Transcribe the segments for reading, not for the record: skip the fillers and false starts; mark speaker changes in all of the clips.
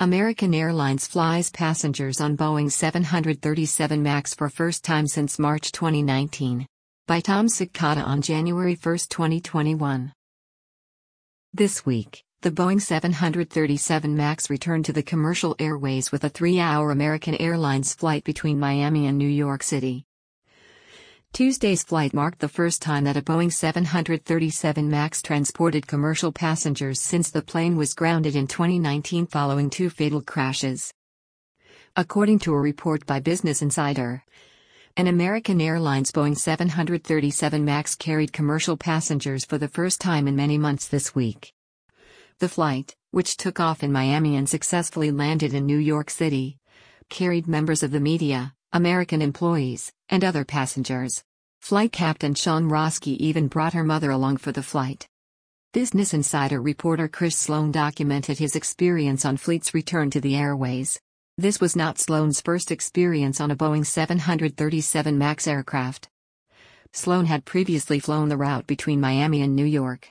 Speaker 1: American Airlines flies passengers on Boeing 737 MAX for first time since March 2019. By Tom Sikata on January 1, 2021. This week, the Boeing 737 MAX returned to the commercial airways with a 3-hour American Airlines flight between Miami and New York City. Tuesday's flight marked the first time that a Boeing 737 MAX transported commercial passengers since the plane was grounded in 2019 following 2 fatal crashes. According to a report by Business Insider, an American Airlines Boeing 737 MAX carried commercial passengers for the first time in many months this week. The flight, which took off in Miami and successfully landed in New York City, carried members of the media, American employees, and other passengers. Flight Captain Sean Roski even brought her mother along for the flight. Business Insider reporter Chris Sloan documented his experience on fleet's return to the airways. This was not Sloan's first experience on a Boeing 737 MAX aircraft. Sloan had previously flown the route between Miami and New York.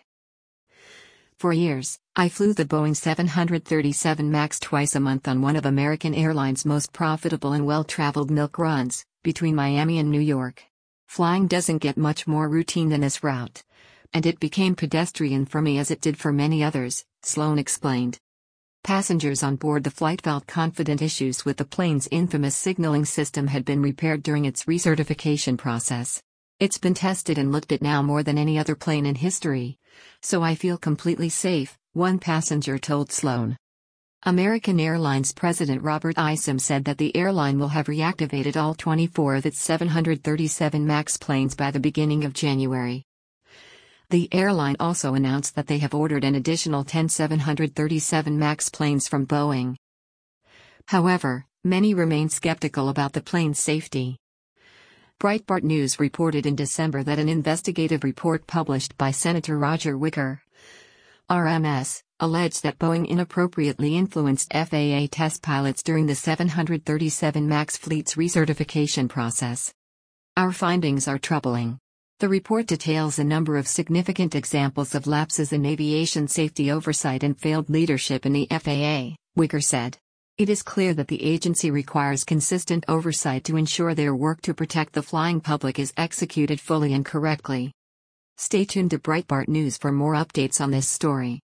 Speaker 1: For years, I flew the Boeing 737 MAX twice a month on one of American Airlines' most profitable and well-traveled milk runs, between Miami and New York. Flying doesn't get much more routine than this route. And it became pedestrian for me as it did for many others, Sloan explained. Passengers on board the flight felt confident issues with the plane's infamous signaling system had been repaired during its recertification process. It's been tested and looked at now more than any other plane in history. So I feel completely safe, one passenger told Sloan. American Airlines President Robert Isom said that the airline will have reactivated all 24 of its 737 MAX planes by the beginning of January. The airline also announced that they have ordered an additional 10 737 MAX planes from Boeing. However, many remain skeptical about the plane's safety. Breitbart News reported in December that an investigative report published by Senator Roger Wicker, RMS, alleged that Boeing inappropriately influenced FAA test pilots during the 737 MAX fleet's recertification process. Our findings are troubling. The report details a number of significant examples of lapses in aviation safety oversight and failed leadership in the FAA, Wicker said. It is clear that the agency requires consistent oversight to ensure their work to protect the flying public is executed fully and correctly. Stay tuned to Breitbart News for more updates on this story.